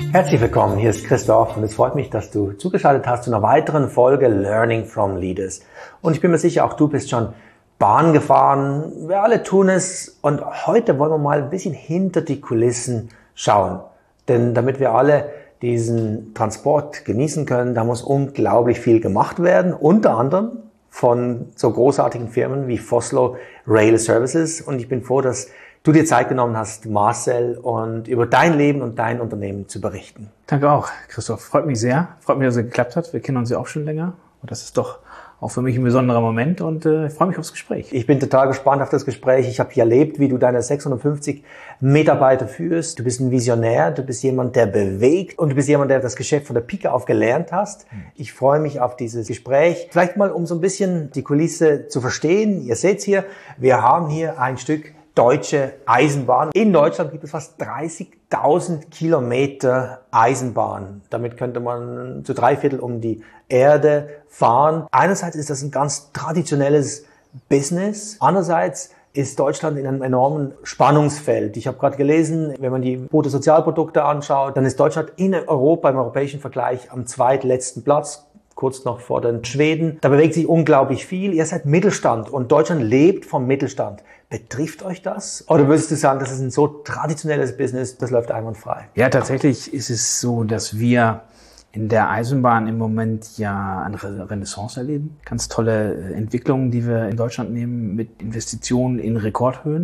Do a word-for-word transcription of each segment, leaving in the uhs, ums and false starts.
Herzlich willkommen, hier ist Christoph und es freut mich, dass du zugeschaltet hast zu einer weiteren Folge Learning from Leaders. Und ich bin mir sicher, auch du bist schon Bahn gefahren, wir alle tun es und heute wollen wir mal ein bisschen hinter die Kulissen schauen. Denn damit wir alle diesen Transport genießen können, da muss unglaublich viel gemacht werden, unter anderem von so großartigen Firmen wie Vossloh Rail Services. Und ich bin froh, dass du dir Zeit genommen hast, Marcel, und über dein Leben und dein Unternehmen zu berichten. Danke auch, Christoph. Freut mich sehr. Freut mich, dass es geklappt hat. Wir kennen uns ja auch schon länger. Und das ist doch auch für mich ein besonderer Moment und äh, ich freue mich aufs Gespräch. Ich bin total gespannt auf das Gespräch. Ich habe hier erlebt, wie du deine sechshundertfünfzig Mitarbeiter führst. Du bist ein Visionär, du bist jemand, der bewegt und du bist jemand, der das Geschäft von der Pike auf gelernt hast. Ich freue mich auf dieses Gespräch. Vielleicht mal, um so ein bisschen die Kulisse zu verstehen. Ihr seht hier, wir haben hier ein Stück deutsche Eisenbahn. In Deutschland gibt es fast dreißigtausend Kilometer Eisenbahn. Damit könnte man zu drei Viertel um die Erde fahren. Einerseits ist das ein ganz traditionelles Business. Andererseits ist Deutschland in einem enormen Spannungsfeld. Ich habe gerade gelesen, wenn man die Bruttosozialprodukte anschaut, dann ist Deutschland in Europa im europäischen Vergleich am zweitletzten Platz, kurz noch vor den Schweden. Da bewegt sich unglaublich viel. Ihr seid Mittelstand und Deutschland lebt vom Mittelstand. Betrifft euch das? Oder würdest du sagen, das ist ein so traditionelles Business, das läuft einwandfrei? Ja, tatsächlich ist es so, dass wir in der Eisenbahn im Moment ja eine Renaissance erleben. Ganz tolle Entwicklungen, die wir in Deutschland nehmen mit Investitionen in Rekordhöhen.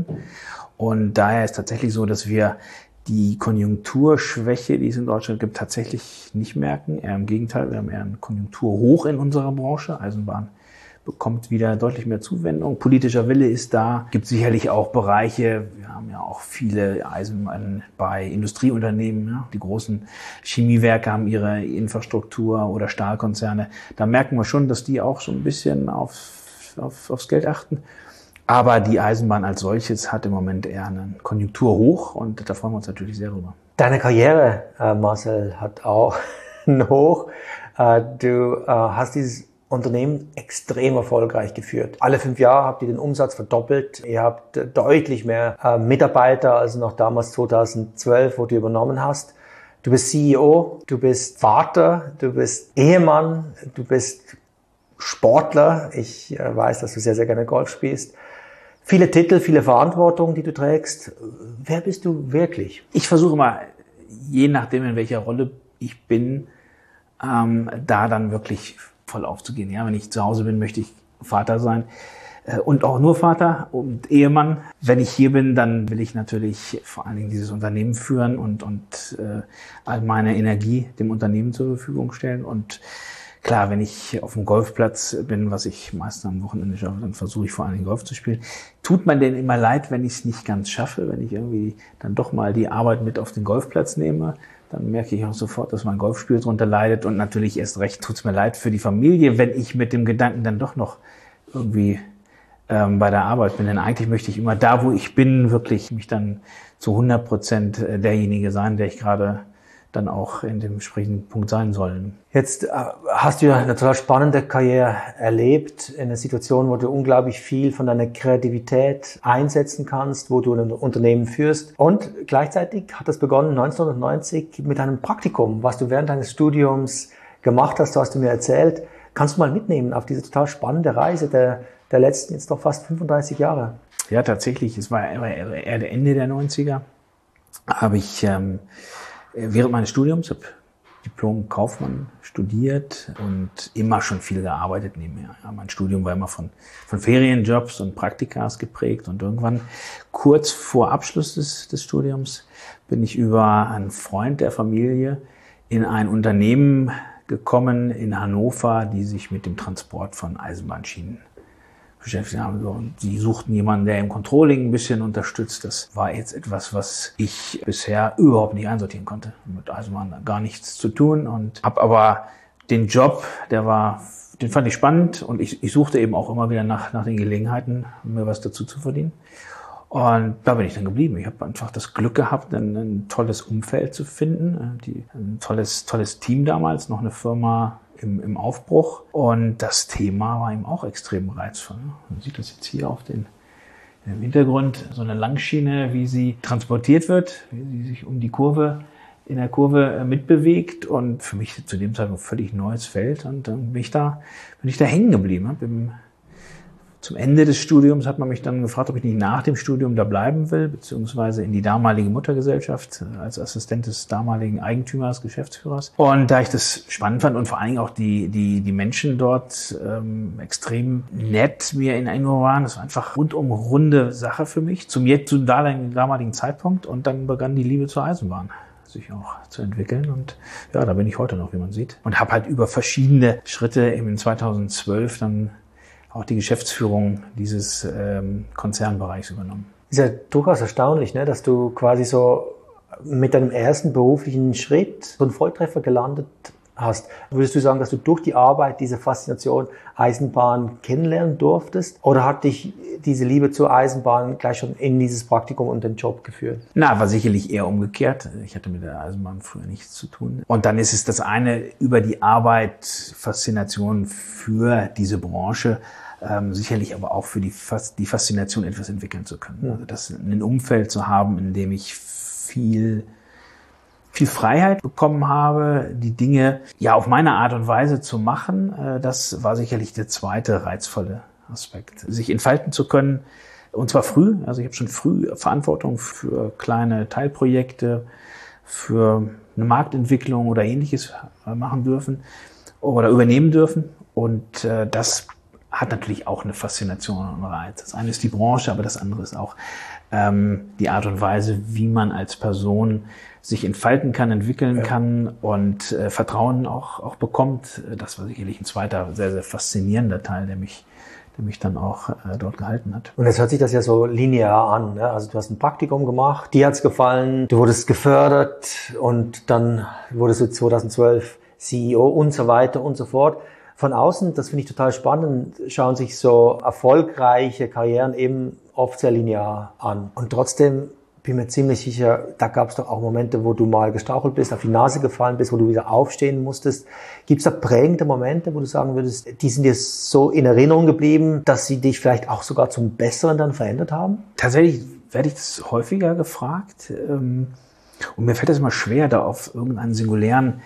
Und daher ist tatsächlich so, dass wir die Konjunkturschwäche, die es in Deutschland gibt, tatsächlich nicht merken. Eher im Gegenteil, wir haben eher einen Konjunkturhoch in unserer Branche. Eisenbahn bekommt wieder deutlich mehr Zuwendung. Politischer Wille ist da. Gibt sicherlich auch Bereiche, wir haben ja auch viele Eisenbahnen bei Industrieunternehmen, ja. Die großen Chemiewerke haben ihre Infrastruktur oder Stahlkonzerne. Da merken wir schon, dass die auch so ein bisschen auf, auf, aufs Geld achten. Aber die Eisenbahn als solches hat im Moment eher einen Konjunkturhoch und da freuen wir uns natürlich sehr drüber. Deine Karriere, äh, Marcel, hat auch einen Hoch. Äh, du äh, hast dieses Unternehmen extrem erfolgreich geführt. Alle fünf Jahre habt ihr den Umsatz verdoppelt. Ihr habt deutlich mehr äh, Mitarbeiter als noch damals zweitausendzwölf, wo du übernommen hast. Du bist C E O, du bist Vater, du bist Ehemann, du bist Sportler. Ich äh, weiß, dass du sehr, sehr gerne Golf spielst. Viele Titel, viele Verantwortung, die du trägst. Wer bist du wirklich? Ich versuche mal, je nachdem, in welcher Rolle ich bin, ähm, da dann wirklich voll aufzugehen. Ja, wenn ich zu Hause bin, möchte ich Vater sein äh, und auch nur Vater und Ehemann. Wenn ich hier bin, dann will ich natürlich vor allen Dingen dieses Unternehmen führen und, und äh, all meine Energie dem Unternehmen zur Verfügung stellen. Und klar, wenn ich auf dem Golfplatz bin, was ich meistens am Wochenende schaffe, dann versuche ich vor allen Dingen Golf zu spielen. Tut man denn immer leid, wenn ich es nicht ganz schaffe, wenn ich irgendwie dann doch mal die Arbeit mit auf den Golfplatz nehme? Dann merke ich auch sofort, dass mein Golfspiel darunter leidet und natürlich erst recht tut es mir leid für die Familie, wenn ich mit dem Gedanken dann doch noch irgendwie ähm, bei der Arbeit bin. Denn eigentlich möchte ich immer da, wo ich bin, wirklich mich dann zu hundert Prozent derjenige sein, der ich gerade dann auch in dem entsprechenden Punkt sein soll. Jetzt äh, hast du ja eine total spannende Karriere erlebt, in einer Situation, wo du unglaublich viel von deiner Kreativität einsetzen kannst, wo du ein Unternehmen führst. Und gleichzeitig hat das begonnen neunzehnhundertneunzig mit einem Praktikum, was du während deines Studiums gemacht hast, so hast du mir erzählt. Kannst du mal mitnehmen auf diese total spannende Reise der, der letzten jetzt doch fast fünfunddreißig Jahre? Ja, tatsächlich. Es war eher der Ende der neunziger. Habe ich ähm, während meines Studiums, habe Diplom-Kaufmann studiert und immer schon viel gearbeitet nebenher. Ja, mein Studium war immer von, von Ferienjobs und Praktikas geprägt und irgendwann kurz vor Abschluss des, des Studiums bin ich über einen Freund der Familie in ein Unternehmen gekommen in Hannover, die sich mit dem Transport von Eisenbahnschienen beschäftigt haben. Und die suchten jemanden, der im Controlling ein bisschen unterstützt. Das war jetzt etwas, was ich bisher überhaupt nicht einsortieren konnte. Mit Eisenbahn gar nichts zu tun und habe aber den Job, der war, den fand ich spannend und ich, ich suchte eben auch immer wieder nach, nach den Gelegenheiten, mir was dazu zu verdienen. Und da bin ich dann geblieben. Ich habe einfach das Glück gehabt, ein, ein tolles Umfeld zu finden, die, ein tolles, tolles Team damals, noch eine Firma im, im Aufbruch. Und das Thema war ihm auch extrem reizvoll. Man sieht das jetzt hier auf den, im Hintergrund, so eine Langschiene, wie sie transportiert wird, wie sie sich um die Kurve in der Kurve mitbewegt und für mich zu dem Zeitpunkt völlig neues Feld. Und dann bin ich da, bin ich da hängen geblieben. Bin, zum Ende des Studiums hat man mich dann gefragt, ob ich nicht nach dem Studium da bleiben will, beziehungsweise in die damalige Muttergesellschaft als Assistent des damaligen Eigentümers, Geschäftsführers. Und da ich das spannend fand und vor allen Dingen auch die die die Menschen dort ähm, extrem nett mir in Erinnerung waren, das war einfach rundum runde Sache für mich zum jetzt zum damaligen Zeitpunkt. Und dann begann die Liebe zur Eisenbahn sich auch zu entwickeln. Und ja, da bin ich heute noch, wie man sieht. Und habe halt über verschiedene Schritte im zweitausendzwölf dann auch die Geschäftsführung dieses ähm, Konzernbereichs übernommen. Ist ja durchaus erstaunlich, ne, dass du quasi so mit deinem ersten beruflichen Schritt so einen Volltreffer gelandet hast. Würdest du sagen, dass du durch die Arbeit diese Faszination Eisenbahn kennenlernen durftest? Oder hat dich diese Liebe zur Eisenbahn gleich schon in dieses Praktikum und den Job geführt? Na, war sicherlich eher umgekehrt. Ich hatte mit der Eisenbahn früher nichts zu tun. Und dann ist es das eine, über die Arbeit Faszination für diese Branche, ähm, sicherlich aber auch für die, Fas- die Faszination, etwas entwickeln zu können. Also das ein Umfeld zu haben, in dem ich viel viel Freiheit bekommen habe, die Dinge ja auf meine Art und Weise zu machen, das war sicherlich der zweite reizvolle Aspekt. Sich entfalten zu können, und zwar früh. Also ich habe schon früh Verantwortung für kleine Teilprojekte, für eine Marktentwicklung oder Ähnliches machen dürfen oder übernehmen dürfen. Und das hat natürlich auch eine Faszination und einen Reiz. Das eine ist die Branche, aber das andere ist auch ähm, die Art und Weise, wie man als Person sich entfalten kann, entwickeln ja. kann und äh, Vertrauen auch, auch bekommt. Das war sicherlich ein zweiter sehr, sehr faszinierender Teil, der mich, der mich dann auch äh, dort gehalten hat. Und jetzt hört sich das ja so linear an, ne? Also du hast ein Praktikum gemacht, dir hat's gefallen, du wurdest gefördert und dann wurdest du zweitausendzwölf C E O und so weiter und so fort. Von außen, das finde ich total spannend, schauen sich so erfolgreiche Karrieren eben oft sehr linear an. Und trotzdem bin mir ziemlich sicher, da gab es doch auch Momente, wo du mal gestrauchelt bist, auf die Nase gefallen bist, wo du wieder aufstehen musstest. Gibt es da prägende Momente, wo du sagen würdest, die sind dir so in Erinnerung geblieben, dass sie dich vielleicht auch sogar zum Besseren dann verändert haben? Tatsächlich werde ich das häufiger gefragt. Und mir fällt es immer schwer, da auf irgendeinen singulären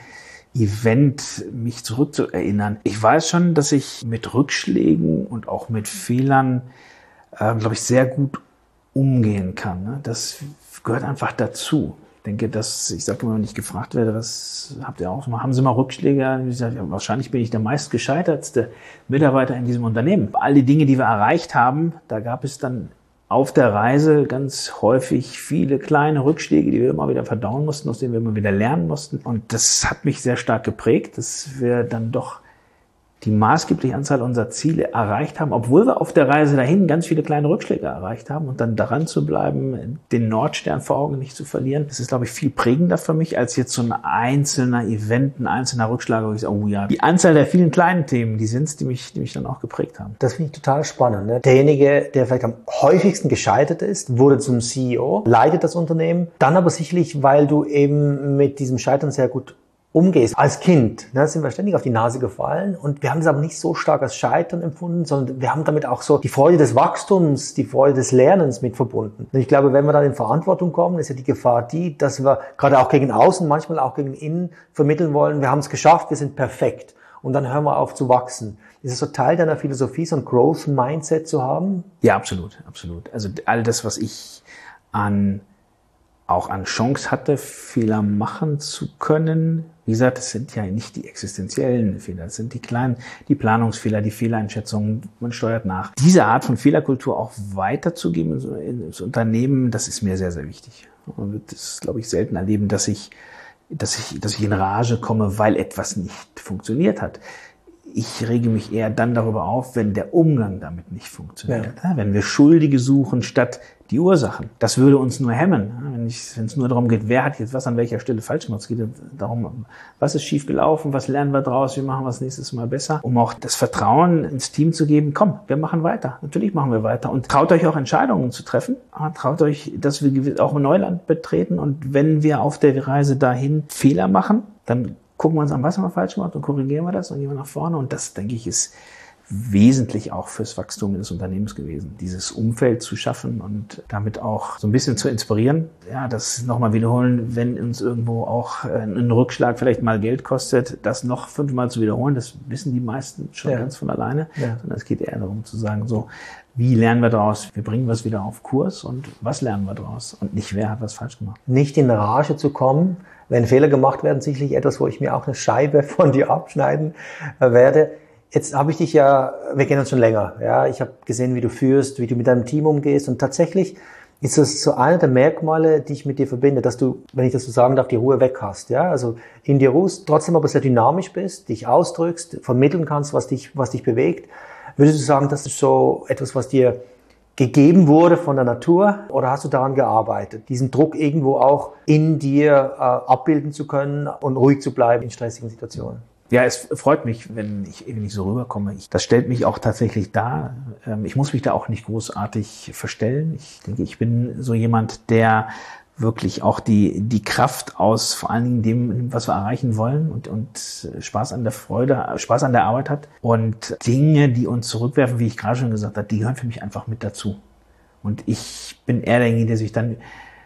Event mich zurückzuerinnern. Ich weiß schon, dass ich mit Rückschlägen und auch mit Fehlern, äh, glaube ich, sehr gut umgehen kann. Ne? Das gehört einfach dazu. Ich denke, dass, ich sage immer, wenn ich gefragt werde, was habt ihr auch mal, haben Sie mal Rückschläge? Ich sage, ja, wahrscheinlich bin ich der meist gescheitertste Mitarbeiter in diesem Unternehmen. All die Dinge, die wir erreicht haben, da gab es dann auf der Reise ganz häufig viele kleine Rückschläge, die wir immer wieder verdauen mussten, aus denen wir immer wieder lernen mussten. Und das hat mich sehr stark geprägt, dass wir dann doch die maßgebliche Anzahl unserer Ziele erreicht haben, obwohl wir auf der Reise dahin ganz viele kleine Rückschläge erreicht haben. Und dann daran zu bleiben, den Nordstern vor Augen nicht zu verlieren, das ist, glaube ich, viel prägender für mich, als jetzt so ein einzelner Event, ein einzelner Rückschlag, wo ich sage, oh ja, die Anzahl der vielen kleinen Themen, die sind's, die mich, die mich dann auch geprägt haben. Das finde ich total spannend. Ne? Derjenige, der vielleicht am häufigsten gescheitert ist, wurde zum C E O, leitet das Unternehmen, dann aber sicherlich, weil du eben mit diesem Scheitern sehr gut umgehst. Als Kind, ne, sind wir ständig auf die Nase gefallen und wir haben das aber nicht so stark als Scheitern empfunden, sondern wir haben damit auch so die Freude des Wachstums, die Freude des Lernens mit verbunden. Und ich glaube, wenn wir dann in Verantwortung kommen, ist ja die Gefahr die, dass wir gerade auch gegen außen, manchmal auch gegen innen vermitteln wollen, wir haben es geschafft, wir sind perfekt. Und dann hören wir auf zu wachsen. Ist es so Teil deiner Philosophie, so ein Growth-Mindset zu haben? Ja, absolut, absolut. Also all das, was ich an auch an Chance hatte, Fehler machen zu können. Wie gesagt, das sind ja nicht die existenziellen Fehler, das sind die kleinen, die Planungsfehler, die Fehleinschätzungen, man steuert nach. Diese Art von Fehlerkultur auch weiterzugeben ins Unternehmen, das ist mir sehr, sehr wichtig. Man wird das, glaube ich, selten erleben, dass ich, dass ich, dass ich in Rage komme, weil etwas nicht funktioniert hat. Ich rege mich eher dann darüber auf, wenn der Umgang damit nicht funktioniert. Ja. Wenn wir Schuldige suchen statt die Ursachen. Das würde uns nur hemmen. Wenn ich, wenn es nur darum geht, wer hat jetzt was an welcher Stelle falsch gemacht. Es geht darum, was ist schief gelaufen, was lernen wir draus, wie machen wir es nächstes Mal besser. Um auch das Vertrauen ins Team zu geben, komm, wir machen weiter. Natürlich machen wir weiter. Und traut euch auch Entscheidungen zu treffen. Traut euch, dass wir auch ein Neuland betreten. Und wenn wir auf der Reise dahin Fehler machen, dann gucken wir uns an, was haben wir falsch gemacht und korrigieren wir das und gehen wir nach vorne. Und das, denke ich, ist wesentlich auch fürs Wachstum des Unternehmens gewesen, dieses Umfeld zu schaffen und damit auch so ein bisschen zu inspirieren. Ja, das nochmal wiederholen, wenn uns irgendwo auch ein Rückschlag vielleicht mal Geld kostet, das noch fünfmal zu wiederholen, das wissen die meisten schon ja. ganz von alleine. Ja. Sondern es geht eher darum zu sagen, so, wie lernen wir daraus? Wir bringen was wieder auf Kurs und was lernen wir daraus? Und nicht, wer hat was falsch gemacht. Nicht in Rage zu kommen, wenn Fehler gemacht werden, sicherlich etwas, wo ich mir auch eine Scheibe von dir abschneiden werde. Jetzt habe ich dich ja, wir kennen uns schon länger, ja, ich habe gesehen, wie du führst, wie du mit deinem Team umgehst und tatsächlich ist das so einer der Merkmale, die ich mit dir verbinde, dass du, wenn ich das so sagen darf, die Ruhe weg hast, ja, also in dir ruhst, trotzdem aber sehr dynamisch bist, dich ausdrückst, vermitteln kannst, was dich, was dich bewegt. Würdest du sagen, das ist so etwas, was dir gegeben wurde von der Natur oder hast du daran gearbeitet, diesen Druck irgendwo auch in dir äh, abbilden zu können und ruhig zu bleiben in stressigen Situationen? Ja, es freut mich, wenn ich, wenn ich so rüberkomme. Ich, das stellt mich auch tatsächlich dar. Ich muss mich da auch nicht großartig verstellen. Ich denke, ich bin so jemand, der wirklich auch die, die Kraft aus vor allen Dingen dem, was wir erreichen wollen und, und Spaß an der Freude, Spaß an der Arbeit hat. Und Dinge, die uns zurückwerfen, wie ich gerade schon gesagt habe, die gehören für mich einfach mit dazu. Und ich bin eher derjenige, der sich dann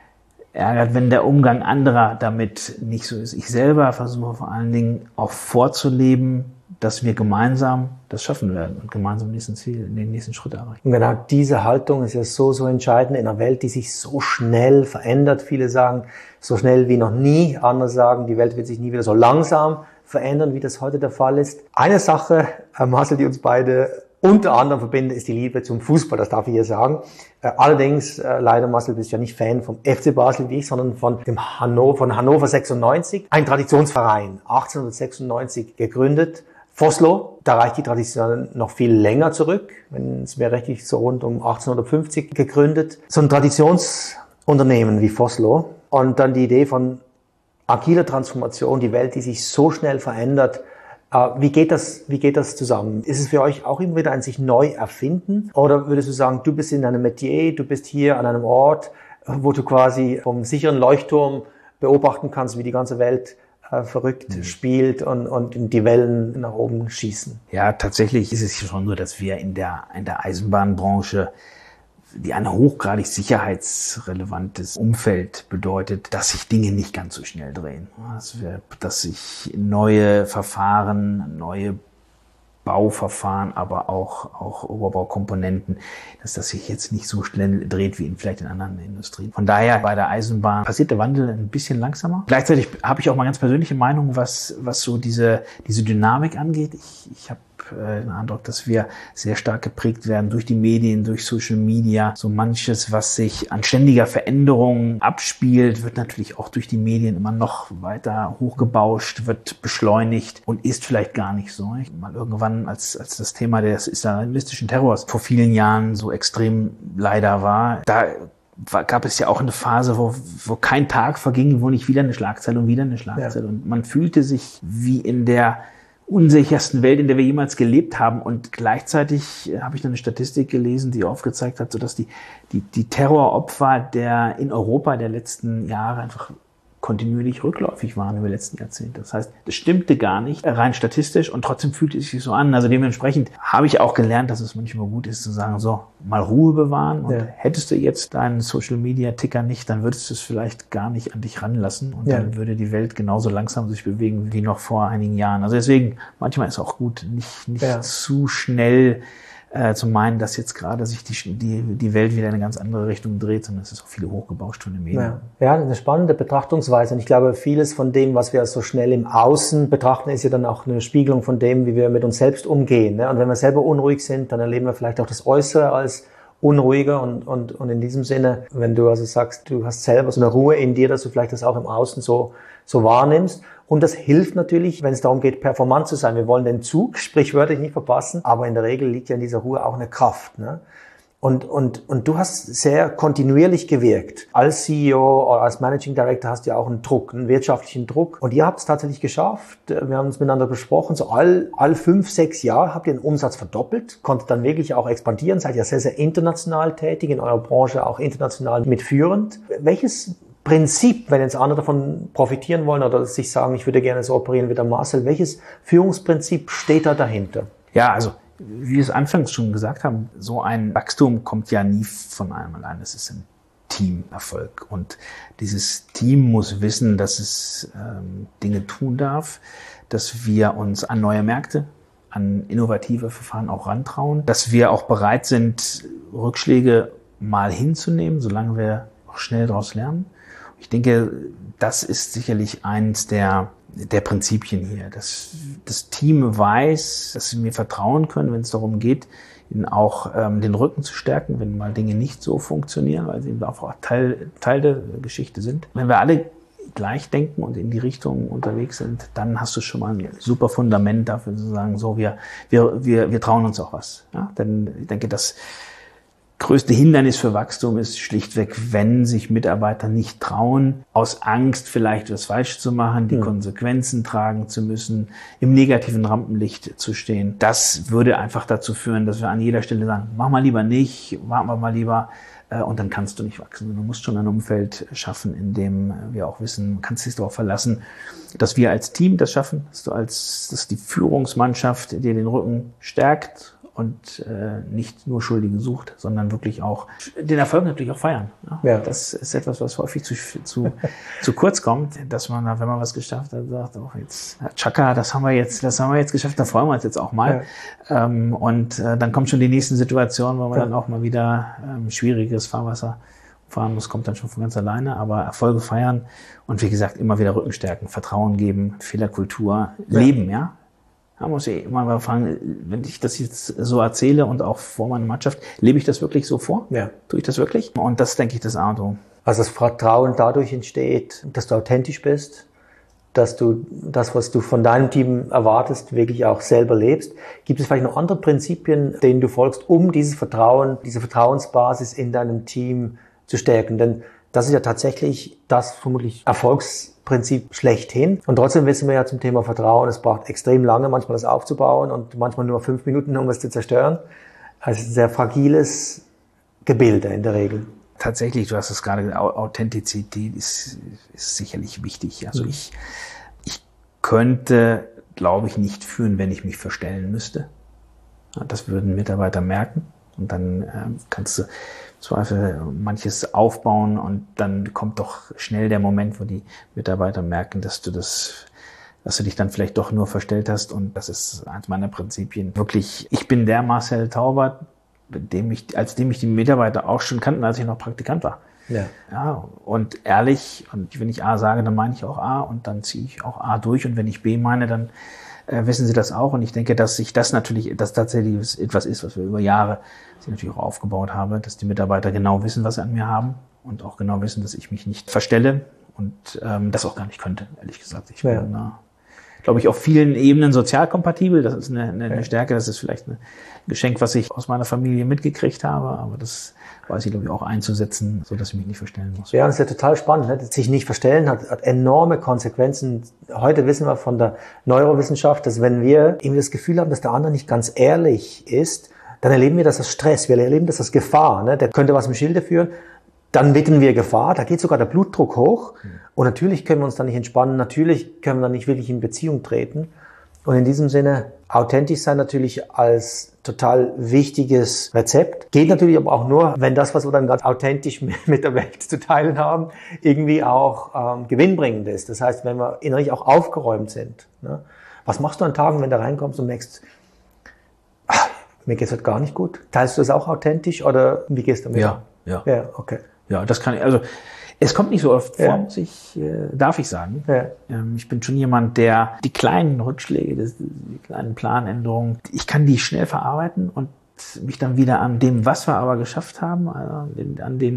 ärgert, wenn der Umgang anderer damit nicht so ist. Ich selber versuche vor allen Dingen auch vorzuleben, dass wir gemeinsam das schaffen werden und gemeinsam den nächsten Ziel, den nächsten Schritt erreichen. Und genau diese Haltung ist ja so, so entscheidend in einer Welt, die sich so schnell verändert. Viele sagen, so schnell wie noch nie. Andere sagen, die Welt wird sich nie wieder so langsam verändern, wie das heute der Fall ist. Eine Sache, Marcel, die uns beide unter anderem verbindet, ist die Liebe zum Fußball, das darf ich hier sagen. Äh, allerdings, äh, leider, Marcel, bist du ja nicht Fan vom F C Basel wie ich, sondern von dem Hannover, von Hannover sechsundneunzig. Ein Traditionsverein, achtzehnhundertsechsundneunzig gegründet. Vossloh, da reicht die Tradition noch viel länger zurück, wenn es mir richtig so rund um achtzehnhundertfünfzig gegründet. So ein Traditionsunternehmen wie Vossloh und dann die Idee von agiler Transformation, die Welt, die sich so schnell verändert. Wie geht das, wie geht das zusammen? Ist es für euch auch immer wieder ein sich neu erfinden? Oder würdest du sagen, du bist in einem Metier, du bist hier an einem Ort, wo du quasi vom sicheren Leuchtturm beobachten kannst, wie die ganze Welt äh, verrückt mhm. spielt und, und die Wellen nach oben schießen? Ja, tatsächlich ist es schon so, dass wir in der, in der Eisenbahnbranche, die ein hochgradig sicherheitsrelevantes Umfeld bedeutet, dass sich Dinge nicht ganz so schnell drehen. Dass sich neue Verfahren, neue Bauverfahren, aber auch, auch Oberbaukomponenten, dass das sich jetzt nicht so schnell dreht wie in vielleicht in anderen Industrien. Von daher bei der Eisenbahn passiert der Wandel ein bisschen langsamer. Gleichzeitig habe ich auch mal ganz persönliche Meinung, was, was so diese, diese Dynamik angeht. Ich, ich habe den Eindruck, dass wir sehr stark geprägt werden durch die Medien, durch Social Media. So manches, was sich an ständiger Veränderung abspielt, wird natürlich auch durch die Medien immer noch weiter hochgebauscht, wird beschleunigt und ist vielleicht gar nicht so. Mal irgendwann, als, als das Thema des islamistischen Terrors vor vielen Jahren so extrem leider war, da gab es ja auch eine Phase, wo, wo kein Tag verging, wo nicht wieder eine Schlagzeile und wieder eine Schlagzeile. Ja. Und man fühlte sich wie in der unsichersten Welt, in der wir jemals gelebt haben. Und gleichzeitig habe ich dann eine Statistik gelesen, die aufgezeigt hat, so dass die, die, die Terroropfer der in Europa der letzten Jahre einfach kontinuierlich rückläufig waren über die letzten Jahrzehnte. Das heißt, das stimmte gar nicht, rein statistisch, und trotzdem fühlte es sich so an. Also dementsprechend habe ich auch gelernt, dass es manchmal gut ist zu sagen, so, mal Ruhe bewahren. Und ja. hättest du jetzt deinen Social-Media-Ticker nicht, dann würdest du es vielleicht gar nicht an dich ranlassen. Und ja. dann würde die Welt genauso langsam sich bewegen wie noch vor einigen Jahren. Also deswegen, manchmal ist es auch gut, nicht, nicht ja. zu schnell Äh, zu meinen, dass jetzt gerade sich die, die, die Welt wieder in eine ganz andere Richtung dreht, sondern es ist auch viele hochgebauscht von den Medien. Ja. ja, eine spannende Betrachtungsweise. Und ich glaube, vieles von dem, was wir so schnell im Außen betrachten, ist ja dann auch eine Spiegelung von dem, wie wir mit uns selbst umgehen. Ne? Und wenn wir selber unruhig sind, dann erleben wir vielleicht auch das Äußere als unruhiger. Und, und, und in diesem Sinne, wenn du also sagst, du hast selber so eine Ruhe in dir, dass du vielleicht das auch im Außen so, so wahrnimmst. Und das hilft natürlich, wenn es darum geht, performant zu sein. Wir wollen den Zug sprichwörtlich nicht verpassen, aber in der Regel liegt ja in dieser Ruhe auch eine Kraft. Ne? Und, und, und du hast sehr kontinuierlich gewirkt. Als C E O oder als Managing Director hast du ja auch einen Druck, einen wirtschaftlichen Druck. Und ihr habt es tatsächlich geschafft. Wir haben es miteinander besprochen. So all, all fünf, sechs Jahre habt ihr den Umsatz verdoppelt, konntet dann wirklich auch expandieren, seid ja sehr, sehr international tätig, in eurer Branche auch international mitführend. Welches Prinzip, wenn jetzt andere davon profitieren wollen oder sich sagen, ich würde gerne so operieren wie der Marcel, welches Führungsprinzip steht da dahinter? Ja, also wie wir es anfangs schon gesagt haben, so ein Wachstum kommt ja nie von einem allein. Es ist ein Teamerfolg. Und dieses Team muss wissen, dass es ähm, Dinge tun darf, dass wir uns an neue Märkte, an innovative Verfahren auch rantrauen, dass wir auch bereit sind, Rückschläge mal hinzunehmen, solange wir auch schnell daraus lernen. Ich denke, das ist sicherlich eins der, der Prinzipien hier, dass das Team weiß, dass sie mir vertrauen können, wenn es darum geht, ihnen auch ähm, den Rücken zu stärken, wenn mal Dinge nicht so funktionieren, weil sie eben auch Teil, Teil der Geschichte sind. Wenn wir alle gleich denken und in die Richtung unterwegs sind, dann hast du schon mal ein super Fundament dafür zu sagen, so, wir, wir, wir, wir trauen uns auch was. Ja? Denn ich denke, das größte Hindernis für Wachstum ist schlichtweg, wenn sich Mitarbeiter nicht trauen, aus Angst vielleicht was falsch zu machen, die mhm. Konsequenzen tragen zu müssen, im negativen Rampenlicht zu stehen. Das würde einfach dazu führen, dass wir an jeder Stelle sagen, mach mal lieber nicht, warten wir mal lieber, äh, und dann kannst du nicht wachsen. Du musst schon ein Umfeld schaffen, in dem wir auch wissen, kannst dich darauf verlassen, dass wir als Team das schaffen, dass du als, dass die Führungsmannschaft dir den Rücken stärkt und äh, nicht nur Schuldige sucht, sondern wirklich auch den Erfolg natürlich auch feiern. Ja? Ja. Das ist etwas, was häufig zu, zu, zu kurz kommt, dass man, wenn man was geschafft hat, sagt, oh, jetzt, Chaka, das haben wir jetzt, das haben wir jetzt geschafft, da freuen wir uns jetzt auch mal. Ja. Ähm, und äh, dann kommt schon die nächsten Situationen, wo man ja. dann auch mal wieder ähm, schwieriges Fahrwasser fahren muss, kommt dann schon von ganz alleine, aber Erfolge feiern und wie gesagt, immer wieder Rücken stärken, Vertrauen geben, Fehlerkultur, ja. leben, ja. Da muss ich immer mal fragen, wenn ich das jetzt so erzähle und auch vor meiner Mannschaft, lebe ich das wirklich so vor? Ja. Tue ich das wirklich? Und das denke ich, das A und O. Also das Vertrauen dadurch entsteht, dass du authentisch bist, dass du das, was du von deinem Team erwartest, wirklich auch selber lebst. Gibt es vielleicht noch andere Prinzipien, denen du folgst, um dieses Vertrauen, diese Vertrauensbasis in deinem Team zu stärken? Denn das ist ja tatsächlich das vermutlich Erfolgsprinzip schlechthin. Und trotzdem wissen wir ja zum Thema Vertrauen, es braucht extrem lange, manchmal das aufzubauen und manchmal nur fünf Minuten, um es zu zerstören. Also es ist ein sehr fragiles Gebilde in der Regel. Tatsächlich, du hast es gerade gesagt, Authentizität ist, ist sicherlich wichtig. Also ich, ich könnte, glaube ich, nicht führen, wenn ich mich verstellen müsste. Das würden Mitarbeiter merken. Und dann äh, kannst du im Zweifel manches aufbauen und dann kommt doch schnell der Moment, wo die Mitarbeiter merken, dass du das, dass du dich dann vielleicht doch nur verstellt hast. Und das ist eines meiner Prinzipien. Wirklich, ich bin der Marcel Taubert, dem ich, als dem ich die Mitarbeiter auch schon kannten, als ich noch Praktikant war. Ja. Ja, und ehrlich, und wenn ich A sage, dann meine ich auch A und dann ziehe ich auch A durch. Und wenn ich B meine, dann äh, wissen Sie das auch. Und ich denke, dass sich das natürlich, dass tatsächlich etwas ist, was wir über Jahre sich natürlich auch aufgebaut haben, dass die Mitarbeiter genau wissen, was sie an mir haben und auch genau wissen, dass ich mich nicht verstelle und ähm, das auch gar nicht könnte, ehrlich gesagt. Ich ja. bin, äh, glaube ich, auf vielen Ebenen sozial kompatibel. Das ist eine, eine, eine Stärke, das ist vielleicht ein Geschenk, was ich aus meiner Familie mitgekriegt habe, aber das weiß ich, glaube ich, auch einzusetzen, so dass ich mich nicht verstellen muss. Ja, das ist ja total spannend. Ne? Sich nicht verstellen hat, hat enorme Konsequenzen. Heute wissen wir von der Neurowissenschaft, dass wenn wir irgendwie das Gefühl haben, dass der andere nicht ganz ehrlich ist, dann erleben wir das als Stress, wir erleben das als Gefahr. Ne? Der könnte was im Schilde führen. Dann wecken wir Gefahr, da geht sogar der Blutdruck hoch. Mhm. Und natürlich können wir uns dann nicht entspannen, natürlich können wir dann nicht wirklich in Beziehung treten. Und in diesem Sinne, authentisch sein natürlich als total wichtiges Rezept. Geht natürlich aber auch nur, wenn das, was wir dann ganz authentisch mit der Welt zu teilen haben, irgendwie auch ähm, gewinnbringend ist. Das heißt, wenn wir innerlich auch aufgeräumt sind. Ne? Was machst du an Tagen, wenn du reinkommst und merkst, ach, mir geht's heute gar nicht gut? Teilst du das auch authentisch oder wie gehst du damit? Ja, ja. Ja, okay. Ja, das kann ich, also es kommt nicht so oft vor, ja. muss ich, äh, darf ich sagen. Ja. Ähm, ich bin schon jemand, der die kleinen Rückschläge, das, die kleinen Planänderungen, ich kann die schnell verarbeiten und mich dann wieder an dem, was wir aber geschafft haben, also an den, an den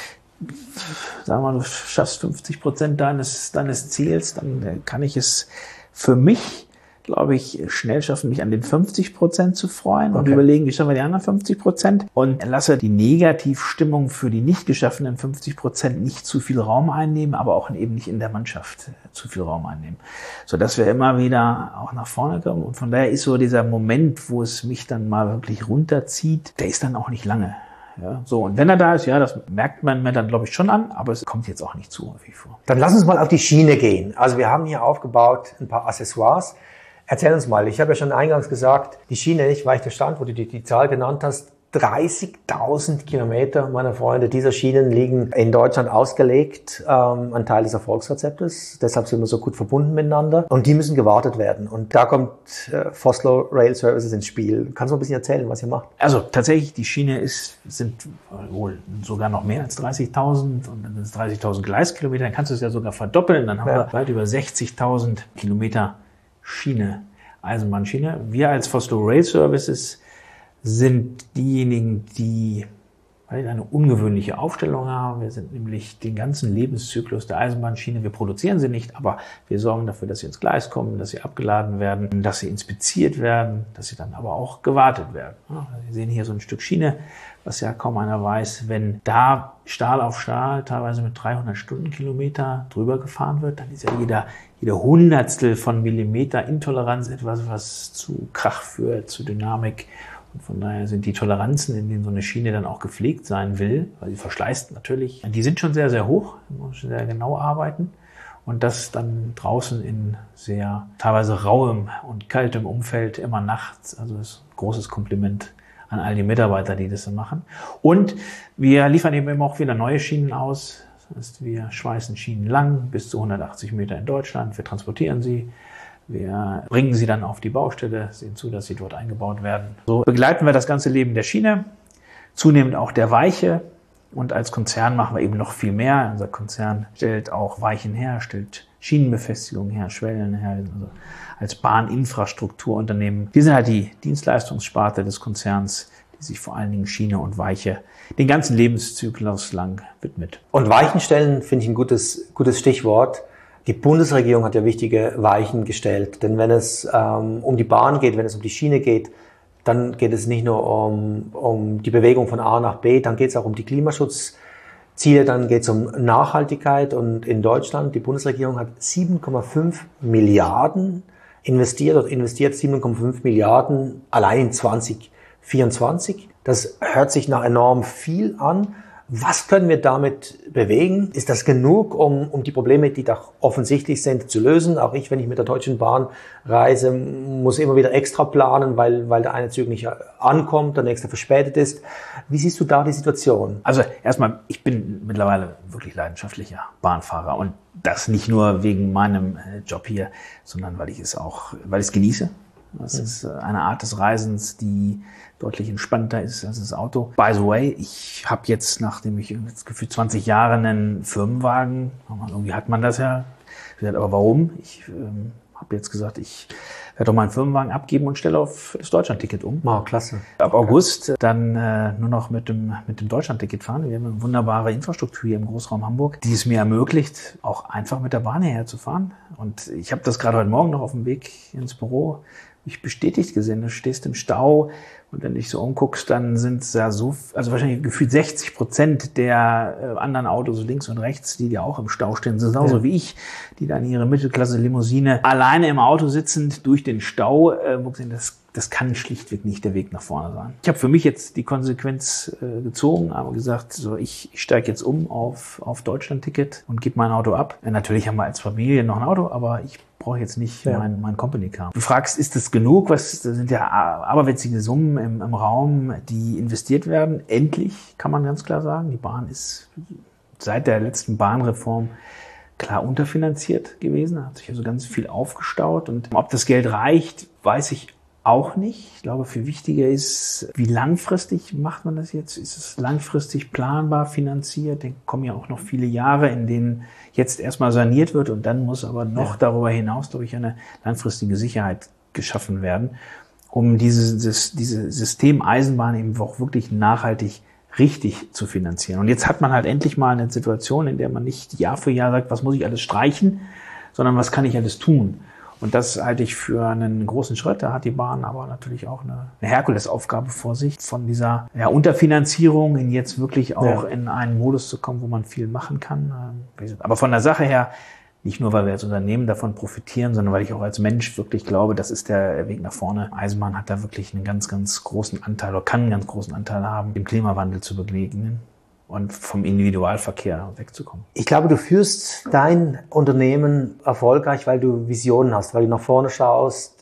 sagen wir mal, du schaffst fünfzig Prozent deines, deines Ziels, dann kann ich es für mich, glaube ich, schnell schaffen, mich an den fünfzig Prozent zu freuen und okay. überlegen, wie schaffen wir die anderen fünfzig Prozent und lasse die Negativstimmung für die nicht geschaffenen fünfzig Prozent nicht zu viel Raum einnehmen, aber auch eben nicht in der Mannschaft zu viel Raum einnehmen, sodass wir immer wieder auch nach vorne kommen und von daher ist so dieser Moment, wo es mich dann mal wirklich runterzieht, der ist dann auch nicht lange. Ja, so, und wenn er da ist, ja, das merkt man mir dann, glaube ich, schon an, aber es kommt jetzt auch nicht zu häufig vor. Dann lass uns mal auf die Schiene gehen. Also wir haben hier aufgebaut ein paar Accessoires. Erzähl uns mal, ich habe ja schon eingangs gesagt, die Schiene, nicht weicher Stand, wo du die, die Zahl genannt hast, dreißigtausend Kilometer, meine Freunde, dieser Schienen liegen in Deutschland ausgelegt, ähm, ein Teil des Erfolgsrezeptes. Deshalb sind wir so gut verbunden miteinander und die müssen gewartet werden. Und da kommt äh, Vossloh Rail Services ins Spiel. Kannst du mal ein bisschen erzählen, was ihr macht? Also tatsächlich, die Schiene ist, sind wohl sogar noch mehr als dreißigtausend und dann sind es dreißigtausend Gleiskilometer. Dann kannst du es ja sogar verdoppeln. Dann haben ja. wir weit über sechzigtausend Kilometer Schiene, Eisenbahnschiene. Wir als Vossloh Rail Services sind diejenigen, die eine ungewöhnliche Aufstellung haben. Wir sind nämlich den ganzen Lebenszyklus der Eisenbahnschiene. Wir produzieren sie nicht, aber wir sorgen dafür, dass sie ins Gleis kommen, dass sie abgeladen werden, dass sie inspiziert werden, dass sie dann aber auch gewartet werden. Wir sehen hier so ein Stück Schiene, was ja kaum einer weiß. Wenn da Stahl auf Stahl, teilweise mit dreihundert Stundenkilometer drüber gefahren wird, dann ist ja jeder, jeder Hundertstel von Millimeter Intoleranz etwas, was zu Krach führt, zu Dynamik. Und von daher sind die Toleranzen, in denen so eine Schiene dann auch gepflegt sein will, weil sie verschleißt natürlich, die sind schon sehr, sehr hoch, man muss sehr genau arbeiten. Und das dann draußen in sehr teilweise rauem und kaltem Umfeld, immer nachts. Also das ist ein großes Kompliment an all die Mitarbeiter, die das dann machen. Und wir liefern eben auch wieder neue Schienen aus. Das heißt, wir schweißen Schienen lang bis zu hundertachtzig Meter in Deutschland. Wir transportieren sie. Wir bringen sie dann auf die Baustelle, sehen zu, dass sie dort eingebaut werden. So begleiten wir das ganze Leben der Schiene, zunehmend auch der Weiche. Und als Konzern machen wir eben noch viel mehr. Unser Konzern stellt auch Weichen her, stellt Schienenbefestigungen her, Schwellen her. Also als Bahninfrastrukturunternehmen. Wir sind halt die Dienstleistungssparte des Konzerns, die sich vor allen Dingen Schiene und Weiche den ganzen Lebenszyklus lang widmet. Und Weichenstellen finde ich ein gutes, gutes Stichwort. Die Bundesregierung hat ja wichtige Weichen gestellt, denn wenn es ähm, um die Bahn geht, wenn es um die Schiene geht, dann geht es nicht nur um, um die Bewegung von A nach B, dann geht es auch um die Klimaschutzziele, dann geht es um Nachhaltigkeit und in Deutschland, die Bundesregierung hat sieben Komma fünf Milliarden investiert oder investiert sieben Komma fünf Milliarden allein in zwanzig vierundzwanzig. Das hört sich nach enorm viel an. Was können wir damit bewegen? Ist das genug, um, um die Probleme, die doch offensichtlich sind, zu lösen? Auch ich, wenn ich mit der Deutschen Bahn reise, muss immer wieder extra planen, weil, weil der eine Zug nicht ankommt, der nächste verspätet ist. Wie siehst du da die Situation? Also erstmal, ich bin mittlerweile wirklich leidenschaftlicher Bahnfahrer und das nicht nur wegen meinem Job hier, sondern weil ich es auch, weil ich es genieße. Das ist eine Art des Reisens, die deutlich entspannter ist als das Auto. By the way, ich habe jetzt, nachdem ich jetzt gefühlt zwanzig Jahre einen Firmenwagen, irgendwie hat man das ja, gesagt, aber warum? Ich ähm, habe jetzt gesagt, ich werde doch meinen Firmenwagen abgeben und stelle auf das Deutschlandticket um. Wow, klasse. Ab August dann äh, nur noch mit dem mit dem Deutschlandticket fahren. Wir haben eine wunderbare Infrastruktur hier im Großraum Hamburg, die es mir ermöglicht, auch einfach mit der Bahn hierher zu fahren. Und ich habe das gerade heute Morgen noch auf dem Weg ins Büro mich bestätigt gesehen. Du stehst im Stau und wenn du dich so umguckst, dann sind es ja so, also wahrscheinlich gefühlt sechzig Prozent der äh, anderen Autos links und rechts, die ja auch im Stau stehen, sind genauso ja. wie ich, die dann ihre Mittelklasse-Limousine alleine im Auto sitzend durch den Stau, äh, das, das kann schlichtweg nicht der Weg nach vorne sein. Ich habe für mich jetzt die Konsequenz äh, gezogen, aber gesagt, so ich, ich steige jetzt um auf, auf Deutschlandticket und gebe mein Auto ab. Ja, natürlich haben wir als Familie noch ein Auto, aber ich brauche jetzt nicht ja. mein, mein Company Car. Du fragst, ist das genug? Was, das sind ja aberwitzige Summen im, im Raum, die investiert werden. Endlich, kann man ganz klar sagen. Die Bahn ist seit der letzten Bahnreform klar unterfinanziert gewesen. Da hat sich also ganz viel aufgestaut. Und ob das Geld reicht, weiß ich auch nicht. Ich glaube, viel wichtiger ist, wie langfristig macht man das jetzt? Ist es langfristig planbar finanziert? Dann kommen ja auch noch viele Jahre, in denen jetzt erstmal saniert wird und dann muss aber noch ja. darüber hinaus, glaube ich, eine langfristige Sicherheit geschaffen werden, um dieses, diese System Eisenbahn eben auch wirklich nachhaltig richtig zu finanzieren. Und jetzt hat man halt endlich mal eine Situation, in der man nicht Jahr für Jahr sagt, was muss ich alles streichen, sondern was kann ich alles tun? Und das halte ich für einen großen Schritt. Da hat die Bahn aber natürlich auch eine, eine Herkulesaufgabe vor sich, von dieser ja, Unterfinanzierung in jetzt wirklich auch ja. in einen Modus zu kommen, wo man viel machen kann. Aber von der Sache her, nicht nur, weil wir als Unternehmen davon profitieren, sondern weil ich auch als Mensch wirklich glaube, das ist der Weg nach vorne. Eisenbahn hat da wirklich einen ganz, ganz großen Anteil oder kann einen ganz großen Anteil haben, dem Klimawandel zu begegnen und vom Individualverkehr wegzukommen. Ich glaube, du führst dein Unternehmen erfolgreich, weil du Visionen hast, weil du nach vorne schaust,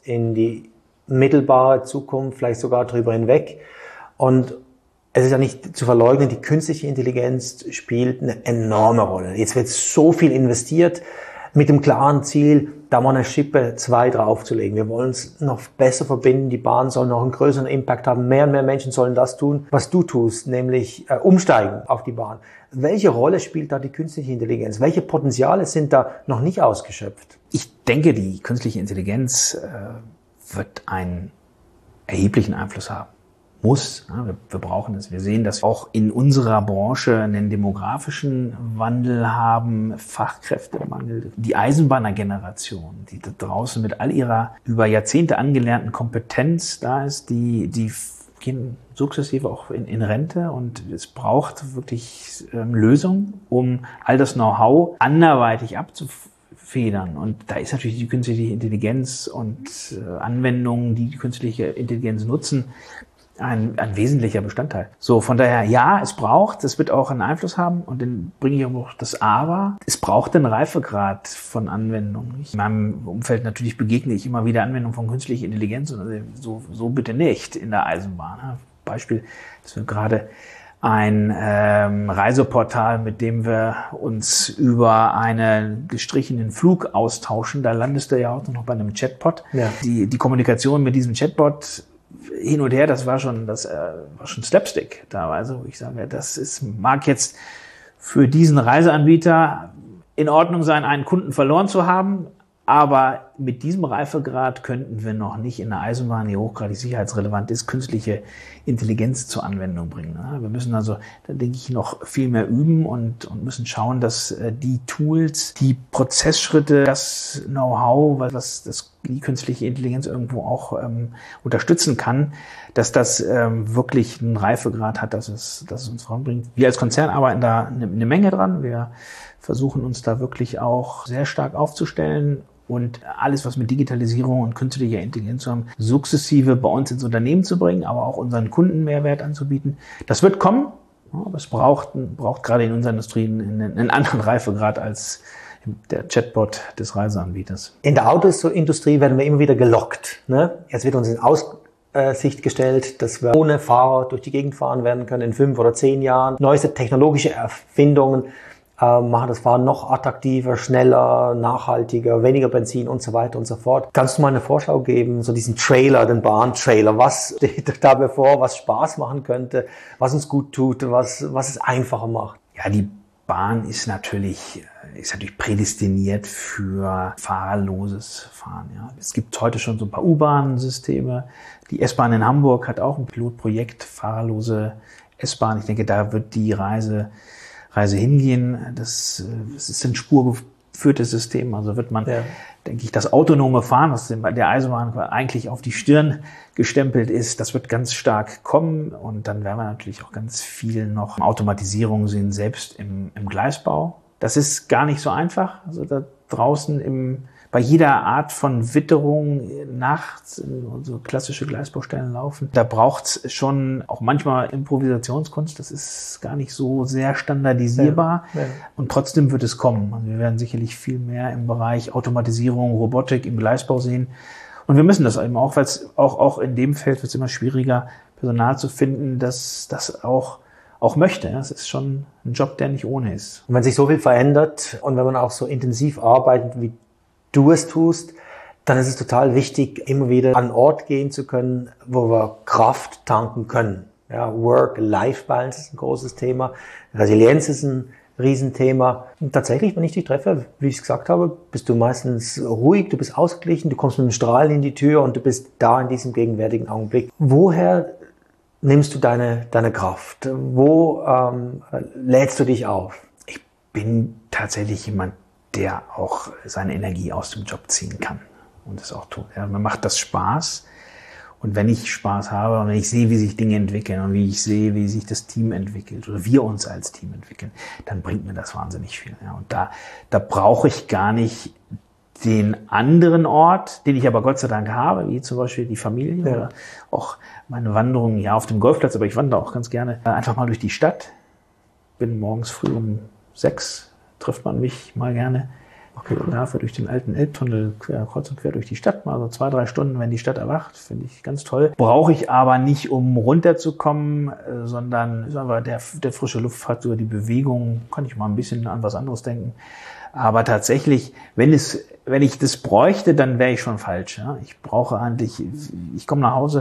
in die mittelbare Zukunft, vielleicht sogar drüber hinweg. Und es ist ja nicht zu verleugnen, die künstliche Intelligenz spielt eine enorme Rolle. Jetzt wird so viel investiert mit dem klaren Ziel, da mal eine Schippe zwei draufzulegen. Wir wollen es noch besser verbinden. Die Bahn soll noch einen größeren Impact haben. Mehr und mehr Menschen sollen das tun, was du tust, nämlich äh, umsteigen auf die Bahn. Welche Rolle spielt da die künstliche Intelligenz? Welche Potenziale sind da noch nicht ausgeschöpft? Ich denke, die künstliche Intelligenz äh, wird einen erheblichen Einfluss haben. Muss. Ja, wir, wir brauchen es. Wir sehen, dass wir auch in unserer Branche einen demografischen Wandel haben, Fachkräftemangel. Die Eisenbahnergeneration, die da draußen mit all ihrer über Jahrzehnte angelernten Kompetenz da ist, die, die gehen sukzessive auch in, in Rente und es braucht wirklich ähm, Lösungen, um all das Know-how anderweitig abzufedern. Und da ist natürlich die künstliche Intelligenz und äh, Anwendungen, die die künstliche Intelligenz nutzen, Ein, ein wesentlicher Bestandteil. So, von daher, ja, es braucht, es wird auch einen Einfluss haben und dann bringe ich auch noch das Aber. Es braucht den Reifegrad von Anwendungen. In meinem Umfeld natürlich begegne ich immer wieder Anwendungen von künstlicher Intelligenz und so, so bitte nicht in der Eisenbahn. Beispiel, dass wir gerade ein ähm, Reiseportal, mit dem wir uns über einen gestrichenen Flug austauschen. Da landest du ja auch noch bei einem Chatbot. Ja. Die, die Kommunikation mit diesem Chatbot hin und her, das war schon, das äh, war schon Slapstick teilweise, wo ich sage, das ist, mag jetzt für diesen Reiseanbieter in Ordnung sein, einen Kunden verloren zu haben, aber mit diesem Reifegrad könnten wir noch nicht in der Eisenbahn, die hochgradig sicherheitsrelevant ist, künstliche Intelligenz zur Anwendung bringen. Wir müssen also, da denke ich, noch viel mehr üben und, und müssen schauen, dass die Tools, die Prozessschritte, das Know-how, was das, die künstliche Intelligenz irgendwo auch ähm, unterstützen kann, dass das ähm, wirklich einen Reifegrad hat, dass es, dass es uns voranbringt. Wir als Konzern arbeiten da eine, eine Menge dran. Wir versuchen uns da wirklich auch sehr stark aufzustellen und alles, was mit Digitalisierung und künstlicher Intelligenz zu haben, sukzessive bei uns ins Unternehmen zu bringen, aber auch unseren Kunden Mehrwert anzubieten. Das wird kommen, aber es braucht, braucht gerade in unseren Industrien einen, einen anderen Reifegrad als der Chatbot des Reiseanbieters. In der Autoindustrie werden wir immer wieder gelockt. Ne? Jetzt wird uns in Aussicht gestellt, dass wir ohne Fahrer durch die Gegend fahren werden können in fünf oder zehn Jahren. Neueste technologische Erfindungen machen das Fahren noch attraktiver, schneller, nachhaltiger, weniger Benzin und so weiter und so fort. Kannst du mal eine Vorschau geben, so diesen Trailer, den Bahntrailer, was steht da bevor, was Spaß machen könnte, was uns gut tut, was, was es einfacher macht? Ja, die Bahn ist natürlich, ist natürlich prädestiniert für fahrerloses Fahren. Ja. Es gibt heute schon so ein paar U-Bahn-Systeme. Die S-Bahn in Hamburg hat auch ein Pilotprojekt, fahrerlose S-Bahn. Ich denke, da wird die Reise Reise hingehen. Das, das ist ein spurgeführtes System. Also wird man, ja. denke ich, das autonome Fahren, was bei der Eisenbahn eigentlich auf die Stirn gestempelt ist, das wird ganz stark kommen. Und dann werden wir natürlich auch ganz viel noch Automatisierung sehen, selbst im, im Gleisbau. Das ist gar nicht so einfach. Also da draußen im bei jeder Art von Witterung nachts so klassische Gleisbaustellen laufen. Da braucht's schon auch manchmal Improvisationskunst. Das ist gar nicht so sehr standardisierbar. Ja, ja. Und trotzdem wird es kommen. Also wir werden sicherlich viel mehr im Bereich Automatisierung, Robotik im Gleisbau sehen. Und wir müssen das eben auch, weil es auch, auch in dem Feld wird es immer schwieriger, Personal zu finden, das das auch auch möchte. Das ist schon ein Job, der nicht ohne ist. Und wenn sich so viel verändert und wenn man auch so intensiv arbeitet, wie du es tust, dann ist es total wichtig, immer wieder an einen Ort gehen zu können, wo wir Kraft tanken können. Ja, Work-Life-Balance ist ein großes Thema. Resilienz ist ein Riesenthema. Und tatsächlich, wenn ich dich treffe, wie ich es gesagt habe, bist du meistens ruhig, du bist ausgeglichen, du kommst mit einem Strahlen in die Tür und du bist da in diesem gegenwärtigen Augenblick. Woher nimmst du deine, deine Kraft? Wo ähm, lädst du dich auf? Ich bin tatsächlich jemand, der auch seine Energie aus dem Job ziehen kann und es auch tut. Ja, mir macht das Spaß. Und wenn ich Spaß habe und wenn ich sehe, wie sich Dinge entwickeln und wie ich sehe, wie sich das Team entwickelt oder wir uns als Team entwickeln, dann bringt mir das wahnsinnig viel. Ja, und da, da brauche ich gar nicht den anderen Ort, den ich aber Gott sei Dank habe, wie zum Beispiel die Familie ja. oder auch meine Wanderungen ja auf dem Golfplatz, aber ich wandere auch ganz gerne einfach mal durch die Stadt. Bin morgens früh um sechs, trifft man mich mal gerne Okay. Dafür durch den alten Elbtunnel quer, kreuz und quer durch die Stadt, mal so zwei, drei Stunden, wenn die Stadt erwacht, finde ich ganz toll. Brauche ich aber nicht, um runterzukommen, sondern ist einfach der, der frische Luftfaktor, die Bewegung, kann ich mal ein bisschen an was anderes denken. Aber tatsächlich, wenn es, wenn ich das bräuchte, dann wäre ich schon falsch. Ja? Ich brauche eigentlich, ich komme nach Hause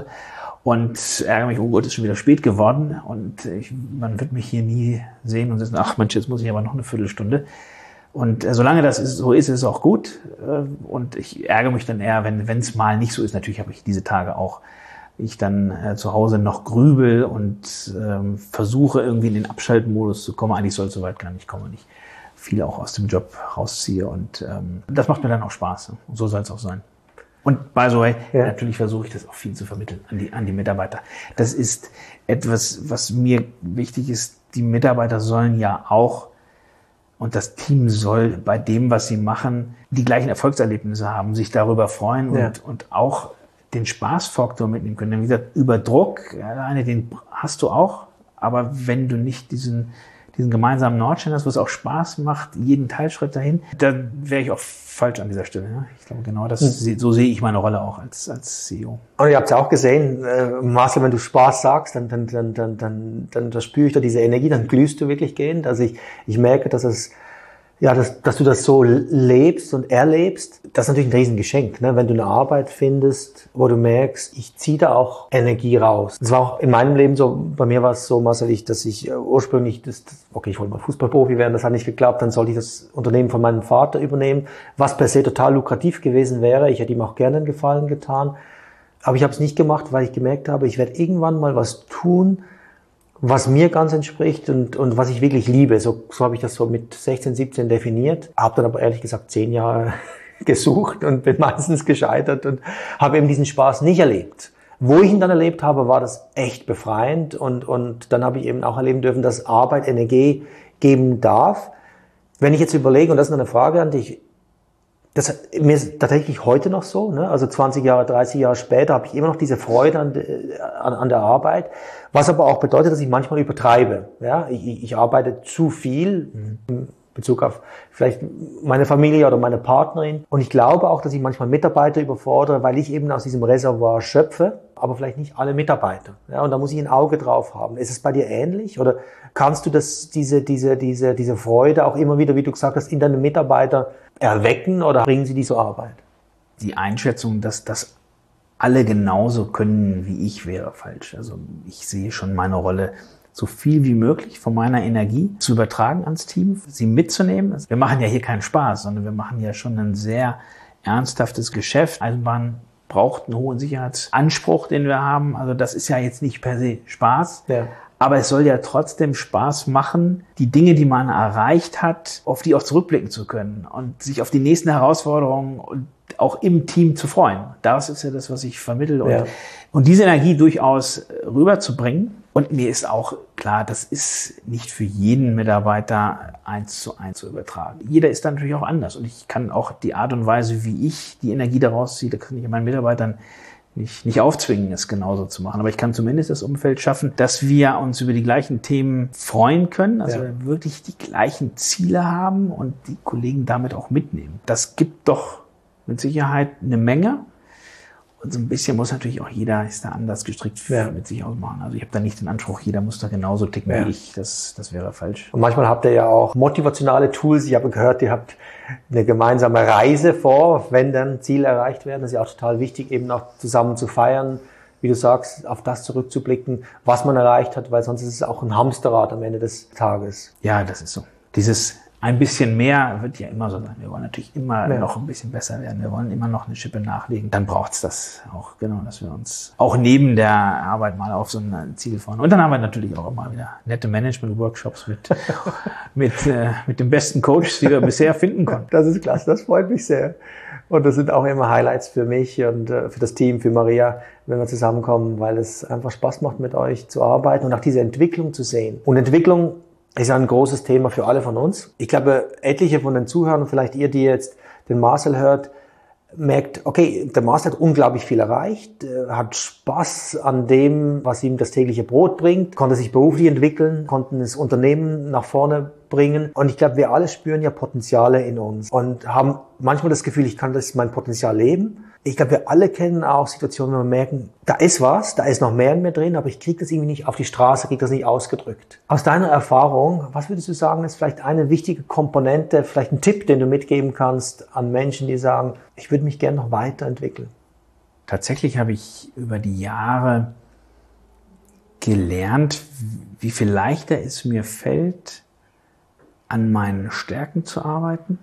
und ärgere mich, oh Gott, ist schon wieder spät geworden und ich, man wird mich hier nie sehen und sagen, ach Mensch, jetzt muss ich aber noch eine Viertelstunde. Und äh, solange das ist, so ist, ist es auch gut. Äh, und ich ärgere mich dann eher, wenn wenn es mal nicht so ist. Natürlich habe ich diese Tage auch, ich dann äh, zu Hause noch grübel und ähm, versuche irgendwie in den Abschaltmodus zu kommen. Eigentlich soll es soweit gar nicht kommen, und ich viel auch aus dem Job rausziehe. Und ähm, das macht mir dann auch Spaß. Ne? Und so soll es auch sein. Und by the way, ja. natürlich versuche ich das auch viel zu vermitteln an die, an die Mitarbeiter. Das ist etwas, was mir wichtig ist. Die Mitarbeiter sollen ja auch, und das Team soll bei dem, was sie machen, die gleichen Erfolgserlebnisse haben, sich darüber freuen ja. und, und auch den Spaßfaktor mitnehmen können. Denn wie gesagt, über Druck, alleine den hast du auch, aber wenn du nicht diesen, diesen gemeinsamen Nordstern hast, wo es auch Spaß macht, jeden Teilschritt dahin, dann wäre ich auch falsch an dieser Stelle. Ja? Ich glaube, genau das, mhm. so sehe ich meine Rolle auch als, als C E O. Und ihr habt es ja auch gesehen, äh, Marcel, wenn du Spaß sagst, dann, dann, dann, dann, dann, dann, dann spüre ich da diese Energie, dann glühst du wirklich gehend. Also ich, ich merke, dass es, ja, dass, dass du das so lebst und erlebst. Das ist natürlich ein Riesengeschenk, ne? Wenn du eine Arbeit findest, wo du merkst, ich ziehe da auch Energie raus. Das war auch in meinem Leben so, bei mir war es so, Marcel, ich, dass ich ursprünglich, das, okay, ich wollte mal Fußballprofi werden, das hat nicht geklappt, dann sollte ich das Unternehmen von meinem Vater übernehmen, was per se total lukrativ gewesen wäre. Ich hätte ihm auch gerne einen Gefallen getan. Aber ich habe es nicht gemacht, weil ich gemerkt habe, ich werde irgendwann mal was tun, was mir ganz entspricht und, und was ich wirklich liebe. So, so habe ich das so mit sechzehn, siebzehn definiert. Habe dann aber ehrlich gesagt zehn Jahre gesucht und bin meistens gescheitert und habe eben diesen Spaß nicht erlebt. Wo ich ihn dann erlebt habe, war das echt befreiend und, und dann habe ich eben auch erleben dürfen, dass Arbeit Energie geben darf. Wenn ich jetzt überlege, und das ist eine Frage an dich, das, mir ist tatsächlich heute noch so, ne? Also zwanzig Jahre, dreißig Jahre später habe ich immer noch diese Freude an, an, an der Arbeit, was aber auch bedeutet, dass ich manchmal übertreibe. Ja? Ich, ich arbeite zu viel in Bezug auf vielleicht meine Familie oder meine Partnerin und ich glaube auch, dass ich manchmal Mitarbeiter überfordere, weil ich eben aus diesem Reservoir schöpfe, aber vielleicht nicht alle Mitarbeiter. Ja? Und da muss ich ein Auge drauf haben. Ist es bei dir ähnlich oder kannst du das, diese, diese, diese, diese Freude auch immer wieder, wie du gesagt hast, in deine Mitarbeiter erwecken oder bringen sie die zur Arbeit? Die Einschätzung, dass das alle genauso können wie ich, wäre falsch. Also ich sehe schon meine Rolle, so viel wie möglich von meiner Energie zu übertragen ans Team, sie mitzunehmen. Wir machen ja hier keinen Spaß, sondern wir machen ja schon ein sehr ernsthaftes Geschäft. Eisenbahn braucht einen hohen Sicherheitsanspruch, den wir haben. Also das ist ja jetzt nicht per se Spaß. Ja. Aber es soll ja trotzdem Spaß machen, die Dinge, die man erreicht hat, auf die auch zurückblicken zu können und sich auf die nächsten Herausforderungen und auch im Team zu freuen. Das ist ja das, was ich vermittle. Und, ja. und diese Energie durchaus rüberzubringen. Und mir ist auch klar, das ist nicht für jeden Mitarbeiter eins zu eins zu übertragen. Jeder ist dann natürlich auch anders. Und ich kann auch die Art und Weise, wie ich die Energie daraus ziehe, da kann ich meinen Mitarbeitern nicht, nicht aufzwingen, es genauso zu machen. Aber ich kann zumindest das Umfeld schaffen, dass wir uns über die gleichen Themen freuen können, also ja. wirklich die gleichen Ziele haben und die Kollegen damit auch mitnehmen. Das gibt doch mit Sicherheit eine Menge. Und so ein bisschen muss natürlich auch jeder, ist da anders gestrickt, ja. mit sich ausmachen. Also ich habe da nicht den Anspruch, jeder muss da genauso ticken ja. wie ich. Das, das wäre falsch. Und manchmal habt ihr ja auch motivationale Tools. Ich habe gehört, ihr habt eine gemeinsame Reise vor, wenn dann Ziele erreicht werden. Das ist ja auch total wichtig, eben auch zusammen zu feiern. Wie du sagst, auf das zurückzublicken, was man erreicht hat, weil sonst ist es auch ein Hamsterrad am Ende des Tages. Ja, das ist so. Dieses ein bisschen mehr wird ja immer so sein. Wir wollen natürlich immer ja. noch ein bisschen besser werden. Wir wollen immer noch eine Schippe nachlegen. Dann braucht's das auch, genau, dass wir uns auch neben der Arbeit mal auf so ein Ziel fahren. Und dann haben wir natürlich auch immer wieder nette Management-Workshops mit, mit, äh, mit den besten Coaches, die wir bisher finden konnten. Das ist klasse, das freut mich sehr. Und das sind auch immer Highlights für mich und äh, für das Team, für Maria, wenn wir zusammenkommen, weil es einfach Spaß macht, mit euch zu arbeiten und auch diese Entwicklung zu sehen. Und Entwicklung ist ein großes Thema für alle von uns. Ich glaube, etliche von den Zuhörern, vielleicht ihr, die jetzt den Marcel hört, merkt, okay, der Marcel hat unglaublich viel erreicht, hat Spaß an dem, was ihm das tägliche Brot bringt, konnte sich beruflich entwickeln, konnten das Unternehmen nach vorne bringen. Und ich glaube, wir alle spüren ja Potenziale in uns und haben manchmal das Gefühl, ich kann das mein Potenzial leben. Ich glaube, wir alle kennen auch Situationen, wo wir merken, da ist was, da ist noch mehr in mir drin, aber ich kriege das irgendwie nicht auf die Straße, kriege das nicht ausgedrückt. Aus deiner Erfahrung, was würdest du sagen, ist vielleicht eine wichtige Komponente, vielleicht ein Tipp, den du mitgeben kannst an Menschen, die sagen, ich würde mich gerne noch weiterentwickeln? Tatsächlich habe ich über die Jahre gelernt, wie viel leichter es mir fällt, an meinen Stärken zu arbeiten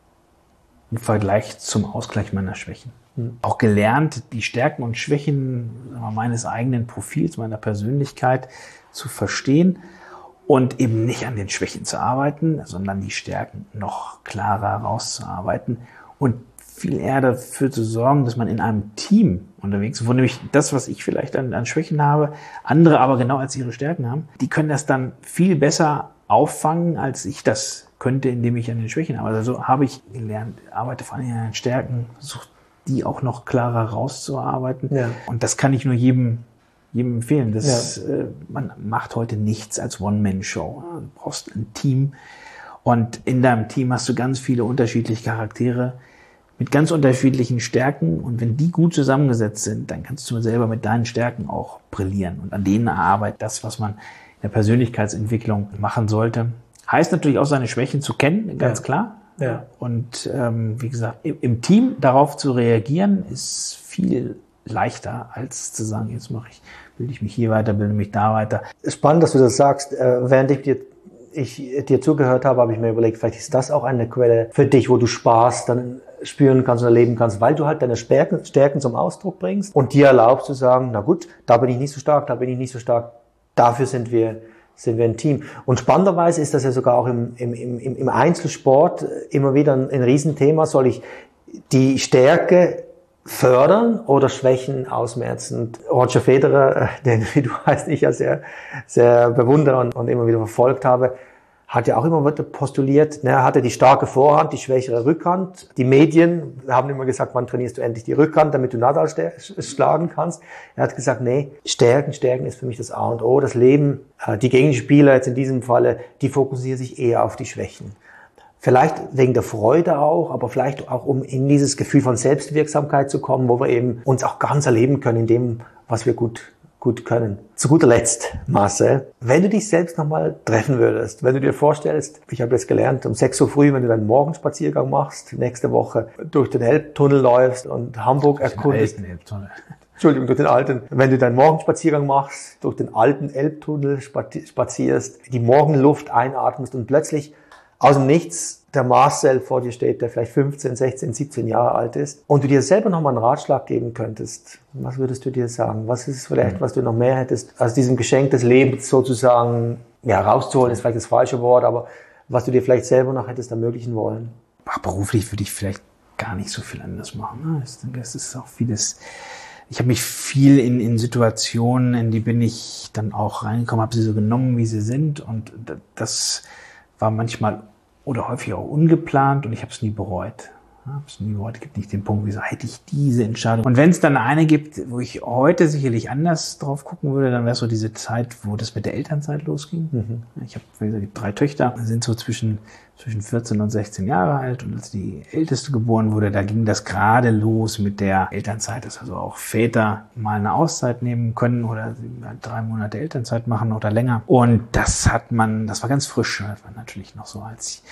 im Vergleich zum Ausgleich meiner Schwächen. Mhm. Auch gelernt, die Stärken und Schwächen meines eigenen Profils, meiner Persönlichkeit zu verstehen und eben nicht an den Schwächen zu arbeiten, sondern die Stärken noch klarer rauszuarbeiten und viel eher dafür zu sorgen, dass man in einem Team unterwegs ist, wo nämlich das, was ich vielleicht an, an Schwächen habe, andere aber genau als ihre Stärken haben, die können das dann viel besser auffangen, als ich das könnte, indem ich an den Schwächen arbeite. Also habe ich gelernt, arbeite vor allem an den Stärken, versuche die auch noch klarer rauszuarbeiten. Ja. Und das kann ich nur jedem, jedem empfehlen. Das, ja. äh, man macht heute nichts als One-Man-Show. Du brauchst ein Team und in deinem Team hast du ganz viele unterschiedliche Charaktere mit ganz unterschiedlichen Stärken und wenn die gut zusammengesetzt sind, dann kannst du selber mit deinen Stärken auch brillieren und an denen erarbeitet das, was man in der Persönlichkeitsentwicklung machen sollte. Heißt natürlich auch, seine Schwächen zu kennen, ganz ja. klar. Ja. Und ähm, wie gesagt, im, im Team darauf zu reagieren, ist viel leichter, als zu sagen, jetzt mache ich, bilde ich mich hier weiter, bilde mich da weiter. Spannend, dass du das sagst. Äh, während ich dir, ich dir zugehört habe, habe ich mir überlegt, vielleicht ist das auch eine Quelle für dich, wo du Spaß dann spüren kannst und erleben kannst, weil du halt deine Stärken, Stärken zum Ausdruck bringst und dir erlaubst zu sagen, na gut, da bin ich nicht so stark, da bin ich nicht so stark, dafür sind wir sind wir ein Team. Und spannenderweise ist das ja sogar auch im, im, im, im Einzelsport immer wieder ein, ein Riesenthema. Soll ich die Stärke fördern oder Schwächen ausmerzen? Roger Federer, den, wie du weißt, ich ja sehr, sehr bewundere und, und immer wieder verfolgt habe, hat ja auch immer wieder postuliert, ne, er hatte die starke Vorhand, die schwächere Rückhand. Die Medien haben immer gesagt, wann trainierst du endlich die Rückhand, damit du Nadal schlagen kannst. Er hat gesagt, nee, Stärken, Stärken ist für mich das A und O. Das Leben, die Gegenspieler jetzt in diesem Falle, die fokussieren sich eher auf die Schwächen. Vielleicht wegen der Freude auch, aber vielleicht auch, um in dieses Gefühl von Selbstwirksamkeit zu kommen, wo wir eben uns auch ganz erleben können in dem, was wir gut gut können. Zu guter Letzt, Marcel, wenn du dich selbst nochmal treffen würdest, wenn du dir vorstellst, ich habe jetzt gelernt, um sechs Uhr früh, wenn du deinen Morgenspaziergang machst, nächste Woche durch den Elbtunnel läufst und Hamburg erkundest. Den alten Elbtunnel. Entschuldigung, durch den alten. Wenn du deinen Morgenspaziergang machst, durch den alten Elbtunnel spazierst, die Morgenluft einatmest und plötzlich aus dem Nichts der Marcel vor dir steht, der vielleicht fünfzehn, sechzehn, siebzehn Jahre alt ist und du dir selber nochmal einen Ratschlag geben könntest, was würdest du dir sagen? Was ist vielleicht, was du noch mehr hättest, aus diesem Geschenk des Lebens sozusagen, ja, rauszuholen ist vielleicht das falsche Wort, aber was du dir vielleicht selber noch hättest ermöglichen wollen? Beruflich würde ich vielleicht gar nicht so viel anders machen. Ich denke, es ist auch vieles. Ich habe mich viel in, in Situationen, in die bin ich dann auch reingekommen, habe sie so genommen, wie sie sind und das war manchmal oder häufig auch ungeplant und ich habe es nie bereut. Ich habe es nie bereut. Es gibt nicht den Punkt, wieso hätte ich diese Entscheidung. Und wenn es dann eine gibt, wo ich heute sicherlich anders drauf gucken würde, dann wäre es so diese Zeit, wo das mit der Elternzeit losging. Mhm. Ich habe, wie gesagt, drei Töchter, sind so zwischen zwischen vierzehn und sechzehn Jahre alt und als die älteste geboren wurde, da ging das gerade los mit der Elternzeit, dass also auch Väter mal eine Auszeit nehmen können oder drei Monate Elternzeit machen oder länger. Und das hat man, das war ganz frisch, das war natürlich noch so als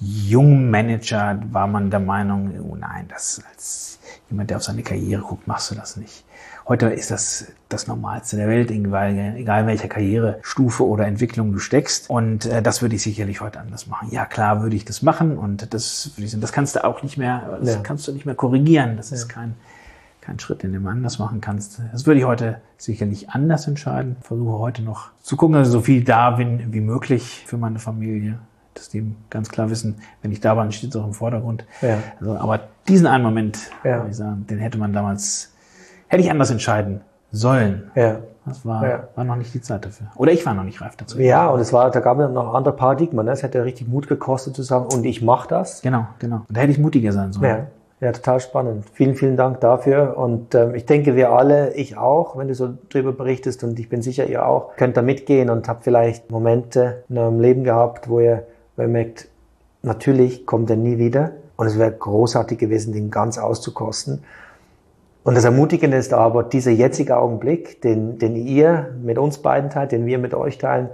Jungmanager war man der Meinung, oh nein, das als jemand, der auf seine Karriere guckt, machst du das nicht. Heute ist das das Normalste der Welt, egal, egal welcher Karrierestufe oder Entwicklung du steckst. Und äh, das würde ich sicherlich heute anders machen. Ja, klar würde ich das machen und das würde ich, das kannst du auch nicht mehr, das ja. kannst du nicht mehr korrigieren. Das ja. ist kein kein Schritt, den du anders machen kannst. Das würde ich heute sicherlich anders entscheiden. Versuche heute noch zu gucken, dass ich so viel da bin wie möglich für meine Familie. Das die ganz klar wissen, wenn ich da war, dann steht es auch im Vordergrund. Ja. Also, aber diesen einen Moment, ja. würde ich sagen, den hätte man damals, hätte ich anders entscheiden sollen. Ja. Das war, ja. war noch nicht die Zeit dafür. Oder ich war noch nicht reif dazu. Ja, und es war, da gab es noch andere Paradigmen. Ne? Es hätte richtig Mut gekostet zu sagen, und ich mache das. Genau, genau. Und da hätte ich mutiger sein sollen. Ja. Ja, total spannend. Vielen, vielen Dank dafür. Und ähm, ich denke, wir alle, ich auch, wenn du so drüber berichtest, und ich bin sicher, ihr auch, könnt da mitgehen und habt vielleicht Momente in eurem Leben gehabt, wo ihr, wo ihr merkt, natürlich kommt er nie wieder. Und es wäre großartig gewesen, den ganz auszukosten. Und das Ermutigende ist aber, dieser jetzige Augenblick, den, den ihr mit uns beiden teilt, den wir mit euch teilen,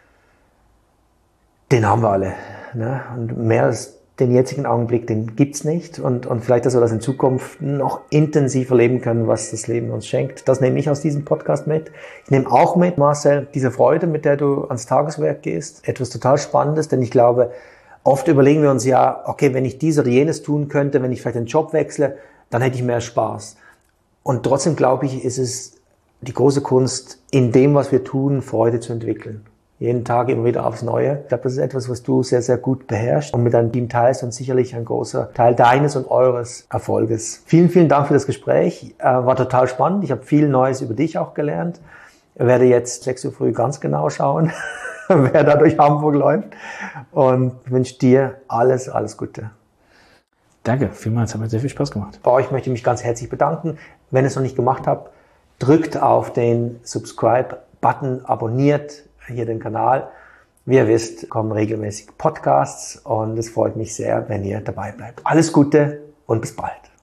den haben wir alle. Ne? Und mehr als den jetzigen Augenblick, den gibt's nicht. Und, und vielleicht, dass wir das in Zukunft noch intensiver leben können, was das Leben uns schenkt. Das nehme ich aus diesem Podcast mit. Ich nehme auch mit, Marcel, diese Freude, mit der du ans Tageswerk gehst. Etwas total Spannendes, denn ich glaube, oft überlegen wir uns ja, okay, wenn ich dies oder jenes tun könnte, wenn ich vielleicht den Job wechsle, dann hätte ich mehr Spaß. Und trotzdem, glaube ich, ist es die große Kunst, in dem, was wir tun, Freude zu entwickeln. Jeden Tag immer wieder aufs Neue. Ich glaube, das ist etwas, was du sehr, sehr gut beherrschst und mit deinem Team teilst und sicherlich ein großer Teil deines und eures Erfolges. Vielen, vielen Dank für das Gespräch. Äh, war total spannend. Ich habe viel Neues über dich auch gelernt. Ich werde jetzt sechs Uhr früh ganz genau schauen, wer da durch Hamburg läuft. Und wünsche dir alles, alles Gute. Danke, vielmals, hat mir sehr viel Spaß gemacht. Bei euch möchte ich mich ganz herzlich bedanken. Wenn ihr es noch nicht gemacht habt, drückt auf den Subscribe-Button, abonniert hier den Kanal. Wie ihr wisst, kommen regelmäßig Podcasts und es freut mich sehr, wenn ihr dabei bleibt. Alles Gute und bis bald.